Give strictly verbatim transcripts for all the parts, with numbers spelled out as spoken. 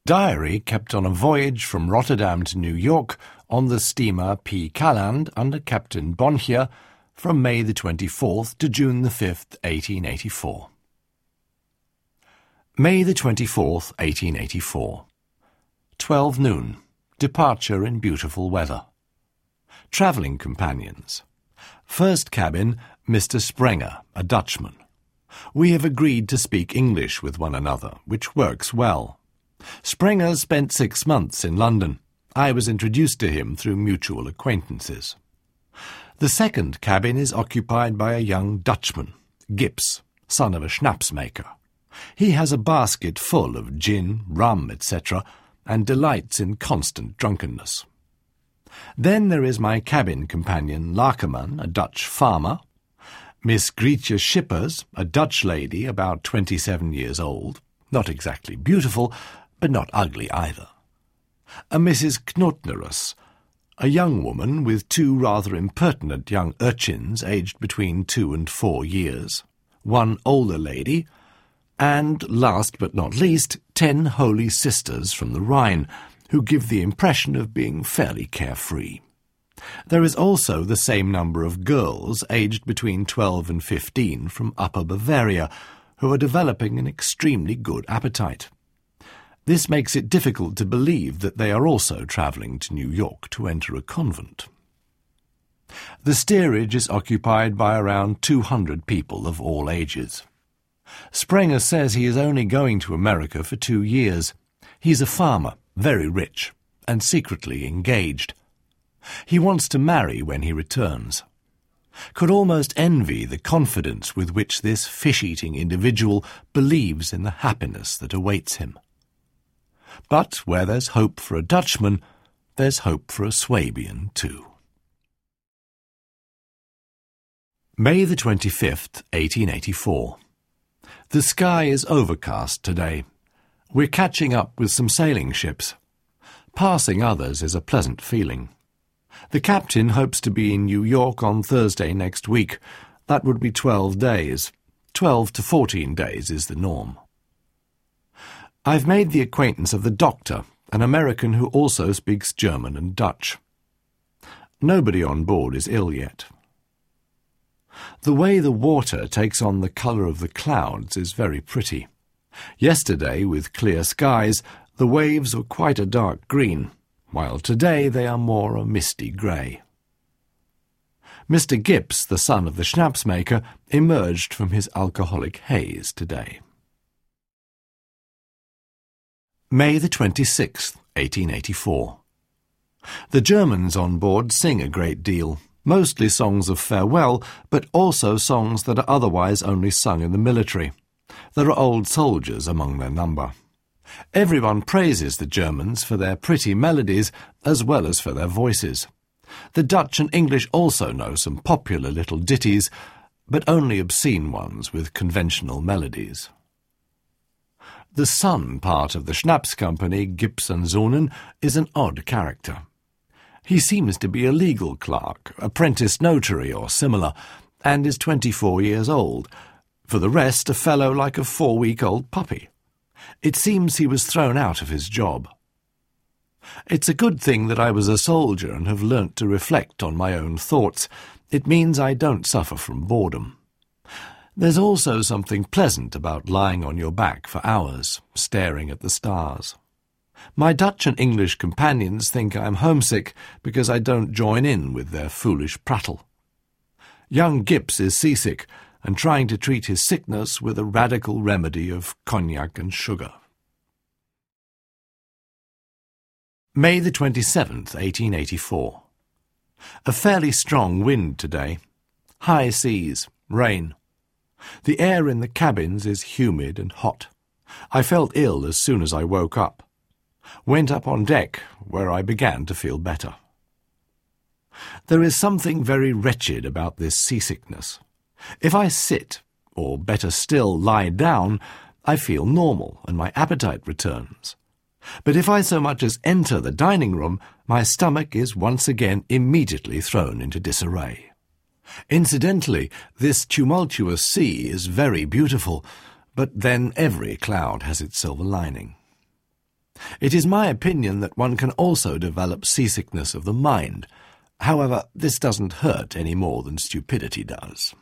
Diary kept on a voyage from Rotterdam to New York on the steamer P. Calland under Captain Bonhier from May the twenty-fourth to June the fifth, eighteen eighty-four. May the twenty-fourth, eighteen eighty-four. Twelve noon. Departure in beautiful weather. Travelling companions. First cabin, Mister Sprenger, a Dutchman. We have agreed to speak English with one another, which works well. Sprenger spent six months in London. I was introduced to him through mutual acquaintances. The second cabin is occupied by a young Dutchman, Gips, son of a schnapsmaker. He has a basket full of gin, rum, et cetera, and delights in constant drunkenness. Then there is my cabin companion Lakerman, a Dutch farmer, Miss Grietje Schippers, a Dutch lady about twenty-seven years old, not exactly beautiful, but not ugly either. A Missus Knotnerus, a young woman with two rather impertinent young urchins aged between two and four years, one older lady, and, last but not least, ten holy sisters from the Rhine, who give the impression of being fairly carefree. There is also the same number of girls aged between twelve and fifteen from Upper Bavaria, who are developing an extremely good appetite. This makes it difficult to believe that they are also travelling to New York to enter a convent. The steerage is occupied by around two hundred people of all ages. Sprenger says he is only going to America for two years. He's a farmer, very rich, and secretly engaged. He wants to marry when he returns. Could almost envy the confidence with which this fish-eating individual believes in the happiness that awaits him. But where there's hope for a Dutchman, there's hope for a Swabian too. May the twenty-fifth, eighteen eighty-four. The sky is overcast today. We're catching up with some sailing ships. Passing others is a pleasant feeling. The captain hopes to be in New York on Thursday next week. That would be twelve days. Twelve to fourteen days is the norm. I've made the acquaintance of the doctor, an American who also speaks German and Dutch. Nobody on board is ill yet. The way the water takes on the colour of the clouds is very pretty. Yesterday, with clear skies, the waves were quite a dark green, while today they are more a misty grey. Mister Gips, the son of the schnapsmaker, emerged from his alcoholic haze today. May the twenty-sixth, eighteen eighty-four. The Germans on board sing a great deal, mostly songs of farewell, but also songs that are otherwise only sung in the military. There are old soldiers among their number. Everyone praises the Germans for their pretty melodies as well as for their voices. The Dutch and English also know some popular little ditties, but only obscene ones with conventional melodies. The son part of the Schnapps Company, Gips and Zonen, is an odd character. He seems to be a legal clerk, apprentice notary or similar, and is twenty-four years old. For the rest, a fellow like a four-week-old puppy. It seems he was thrown out of his job. It's a good thing that I was a soldier and have learnt to reflect on my own thoughts. It means I don't suffer from boredom. There's also something pleasant about lying on your back for hours, staring at the stars. My Dutch and English companions think I'm homesick because I don't join in with their foolish prattle. Young Gips is seasick and trying to treat his sickness with a radical remedy of cognac and sugar. May the twenty-seventh, eighteen eighty-four. A fairly strong wind today. High seas, rain. The air in the cabins is humid and hot. I felt ill as soon as I woke up. Went up on deck, where I began to feel better. There is something very wretched about this seasickness. If I sit, or better still lie down, I feel normal and my appetite returns. But if I so much as enter the dining room, my stomach is once again immediately thrown into disarray. Incidentally, this tumultuous sea is very beautiful, but then every cloud has its silver lining. It is my opinion that one can also develop seasickness of the mind. However, this doesn't hurt any more than stupidity does.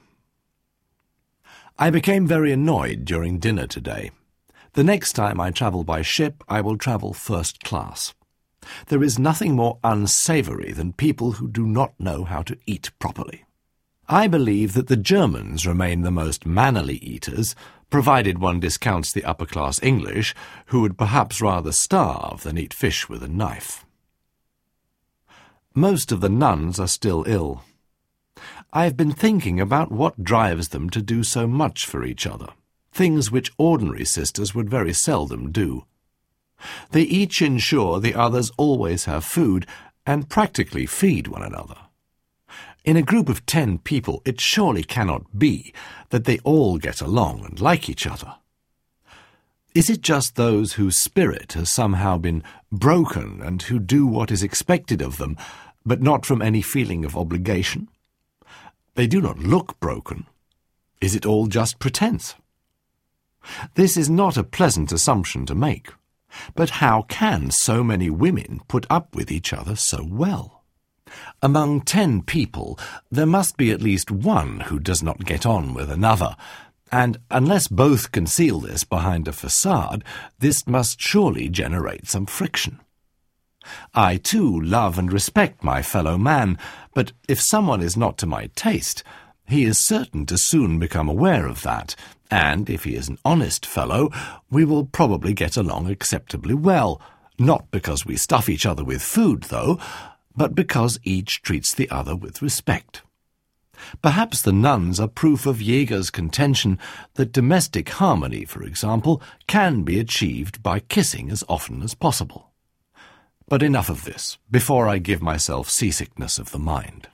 I became very annoyed during dinner today. The next time I travel by ship, I will travel first class. There is nothing more unsavoury than people who do not know how to eat properly. I believe that the Germans remain the most mannerly eaters, provided one discounts the upper-class English, who would perhaps rather starve than eat fish with a knife. Most of the nuns are still ill. I have been thinking about what drives them to do so much for each other, things which ordinary sisters would very seldom do. They each ensure the others always have food and practically feed one another. In a group of ten people, it surely cannot be that they all get along and like each other. Is it just those whose spirit has somehow been broken and who do what is expected of them, but not from any feeling of obligation? They do not look broken. Is it all just pretense? This is not a pleasant assumption to make. But how can so many women put up with each other so well? Among ten people, there must be at least one who does not get on with another, and unless both conceal this behind a facade, this must surely generate some friction. I, too, love and respect my fellow man, but if someone is not to my taste, he is certain to soon become aware of that, and if he is an honest fellow, we will probably get along acceptably well, not because we stuff each other with food, though, but because each treats the other with respect. Perhaps the nuns are proof of Jaeger's contention that domestic harmony, for example, can be achieved by kissing as often as possible. But enough of this, before I give myself seasickness of the mind.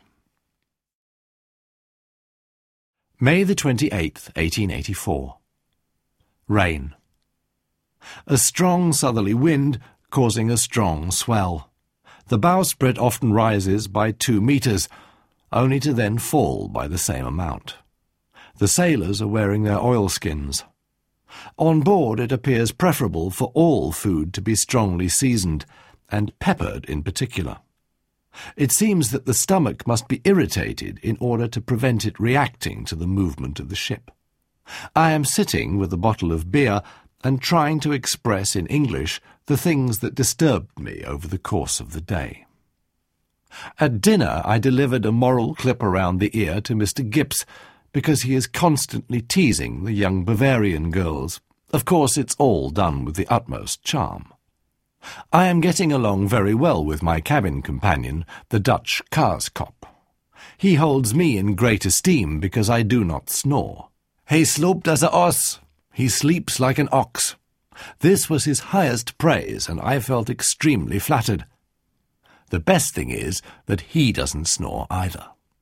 May the twenty-eighth, eighteen eighty-four. Rain. A strong southerly wind causing a strong swell. The bowsprit often rises by two metres, only to then fall by the same amount. The sailors are wearing their oilskins. On board it appears preferable for all food to be strongly seasoned, and peppered in particular. It seems that the stomach must be irritated in order to prevent it reacting to the movement of the ship. I am sitting with a bottle of beer and trying to express in English the things that disturbed me over the course of the day. At dinner I delivered a moral clip around the ear to Mister Gips, because he is constantly teasing the young Bavarian girls. Of course, it's all done with the utmost charm. I am getting along very well with my cabin companion, the Dutch Kaaskop. He holds me in great esteem because I do not snore. He sloopt as a os. He sleeps like an ox. This was his highest praise, and I felt extremely flattered. The best thing is that he doesn't snore either.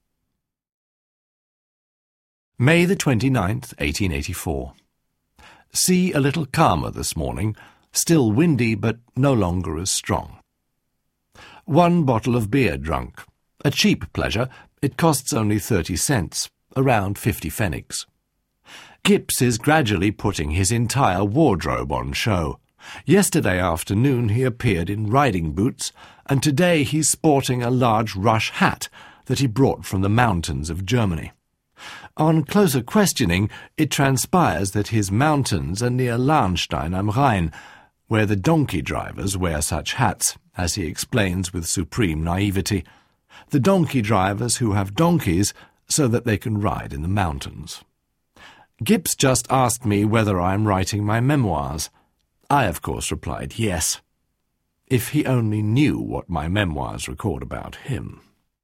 May the twenty-ninth, eighteen eighty-four. Sea a little calmer this morning, still windy but no longer as strong. One bottle of beer drunk. A cheap pleasure, it costs only thirty cents, around fifty pfennigs. Gips is gradually putting his entire wardrobe on show. Yesterday afternoon he appeared in riding boots, and today he's sporting a large rush hat that he brought from the mountains of Germany. On closer questioning, it transpires that his mountains are near Lahnstein am Rhein, where the donkey drivers wear such hats, as he explains with supreme naivety. The donkey drivers who have donkeys so that they can ride in the mountains. Gips just asked me whether I am writing my memoirs. I, of course, replied yes. If he only knew what my memoirs record about him.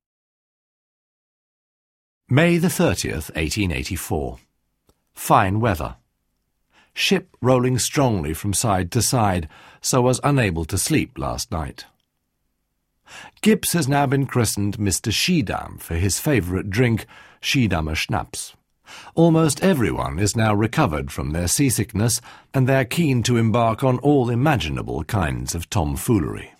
May the thirtieth, eighteen eighty-four. Fine weather. Ship rolling strongly from side to side, so was unable to sleep last night. Gips has now been christened Mister Schiedam for his favourite drink, Schiedamer Schnaps. Almost everyone is now recovered from their seasickness, and they are keen to embark on all imaginable kinds of tomfoolery.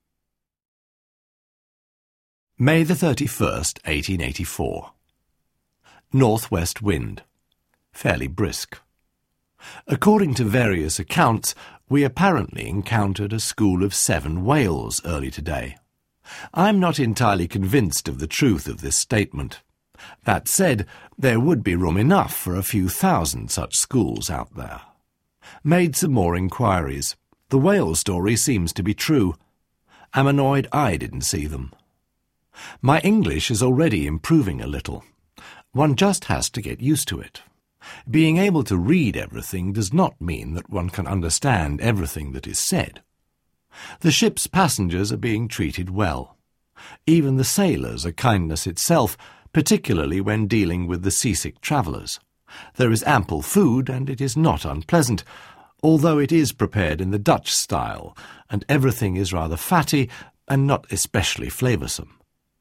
May the thirty-first, eighteen eighty-four. North-west wind. Fairly brisk. According to various accounts, we apparently encountered a school of seven whales early today. I'm not entirely convinced of the truth of this statement. That said, there would be room enough for a few thousand such schools out there. Made some more inquiries. The whale story seems to be true. Am annoyed I didn't see them. My English is already improving a little. One just has to get used to it. Being able to read everything does not mean that one can understand everything that is said. The ship's passengers are being treated well. Even the sailors are kindness itself, particularly when dealing with the seasick travellers. There is ample food, and it is not unpleasant, although it is prepared in the Dutch style, and everything is rather fatty and not especially flavoursome.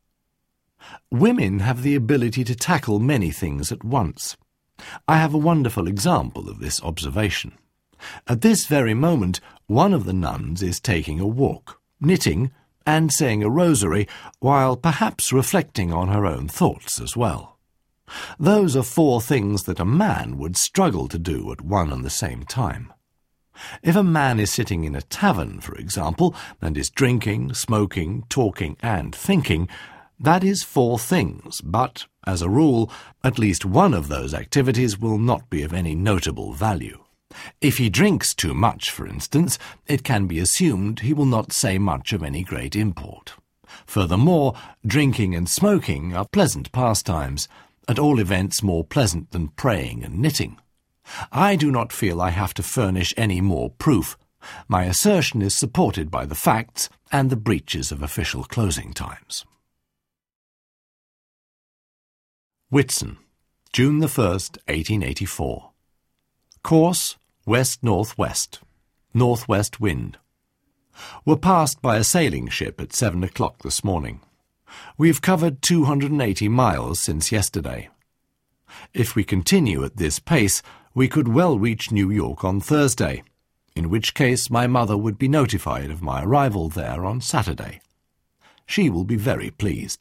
Women have the ability to tackle many things at once. I have a wonderful example of this observation. At this very moment, one of the nuns is taking a walk, knitting and saying a rosary, while perhaps reflecting on her own thoughts as well. Those are four things that a man would struggle to do at one and the same time. If a man is sitting in a tavern, for example, and is drinking, smoking, talking, and thinking, that is four things, but, as a rule, at least one of those activities will not be of any notable value. If he drinks too much, for instance, it can be assumed he will not say much of any great import. Furthermore, drinking and smoking are pleasant pastimes, at all events more pleasant than praying and knitting. I do not feel I have to furnish any more proof. My assertion is supported by the facts and the breaches of official closing times. Whitsun, June the first, eighteen eighty-four. Course, west-northwest. Northwest wind. Were passed by a sailing ship at seven o'clock this morning. We've covered two hundred eighty miles since yesterday. If we continue at this pace, we could well reach New York on Thursday, in which case my mother would be notified of my arrival there on Saturday. She will be very pleased.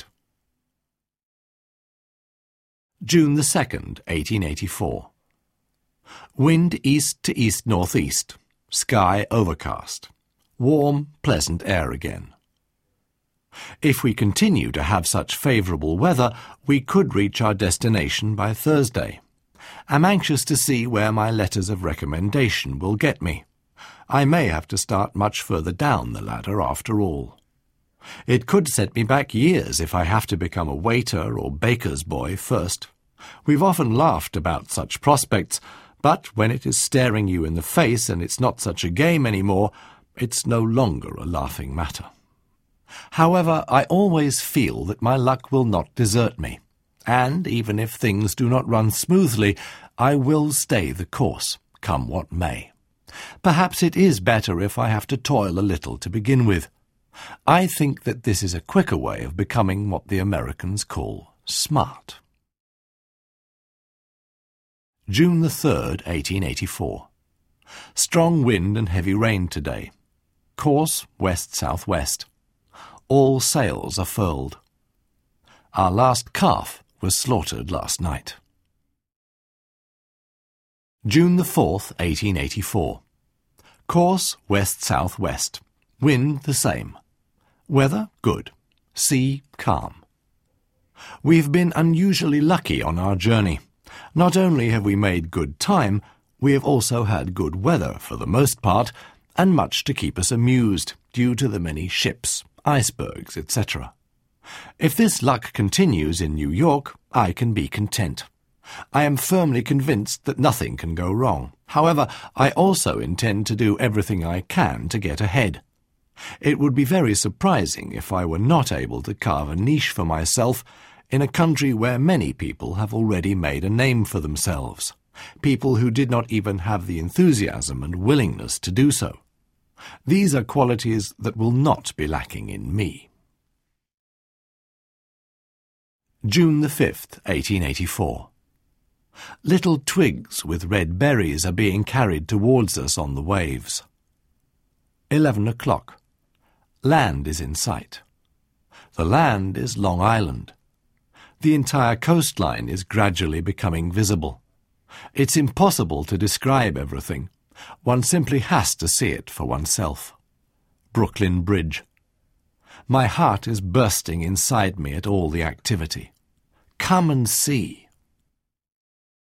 June the second, eighteen eighty-four. Wind east to east-northeast. Sky overcast. Warm, pleasant air again. If we continue to have such favourable weather, we could reach our destination by Thursday. I'm anxious to see where my letters of recommendation will get me. I may have to start much further down the ladder after all. It could set me back years if I have to become a waiter or baker's boy first. We've often laughed about such prospects, but when it is staring you in the face and it's not such a game anymore, it's no longer a laughing matter. However, I always feel that my luck will not desert me, and even if things do not run smoothly, I will stay the course, come what may. Perhaps it is better if I have to toil a little to begin with. I think that this is a quicker way of becoming what the Americans call smart. June the third, eighteen eighty-four. Strong wind and heavy rain today. Course west-southwest. All sails are furled. Our last calf was slaughtered last night. June the fourth, eighteen eighty-four. Course west-southwest. Wind the same. Weather good. Sea calm. We've been unusually lucky on our journey. Not only have we made good time, we have also had good weather for the most part, and much to keep us amused, due to the many ships, icebergs, et cetera. If this luck continues in New York, I can be content. I am firmly convinced that nothing can go wrong. However, I also intend to do everything I can to get ahead. It would be very surprising if I were not able to carve a niche for myself in a country where many people have already made a name for themselves, people who did not even have the enthusiasm and willingness to do so. These are qualities that will not be lacking in me. June the fifth, eighteen eighty-four. Little twigs with red berries are being carried towards us on the waves. Eleven o'clock. Land is in sight. The land is Long Island. The entire coastline is gradually becoming visible. It's impossible to describe everything. One simply has to see it for oneself. Brooklyn Bridge. My heart is bursting inside me at all the activity. Come and see.